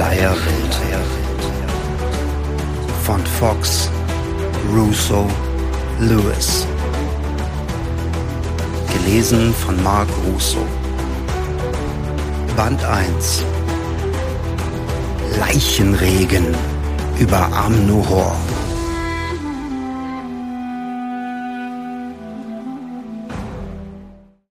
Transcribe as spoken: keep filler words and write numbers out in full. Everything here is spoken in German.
Abenteuerwelt von Fox, Russo, Lewis. Gelesen von Mark Russo. Band eins. Leichenregen über Am-Nuhor.